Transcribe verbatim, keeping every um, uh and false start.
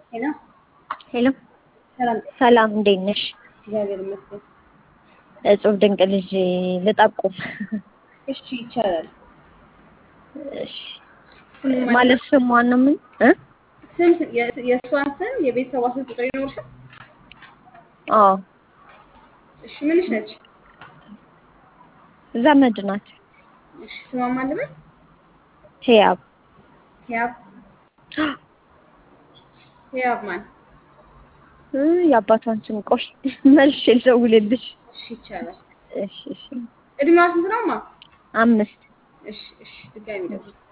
ሄሎ ሄሎ ሰላም ሰላም እንዴት ነሽ? እግዚአብሔር ይመስገን። እጹብ ድንቅ ልጅ ልጠቁም። እሺ ይቻላል። እሺ ስሙ ማለት ስሟን ነው ምን እ ስም የእሷን ስም የቤተሰቧ ስም ቁጥር ይኖርሻል? አዎ እሺ ምንሽ ነች? ዘመድ ናት። እሺ ስሟ ማን ልበል? ህያብ ህያብ ህያብ ማን? እ የአባቷን ስም ቆይ መልሼ ልደውልልሽ። እሺ ይቻላል። እሺ እሺ እድሜዋ ስንት ነው ማ? አምስት እሺ እሺ ድጋሚ ደውል።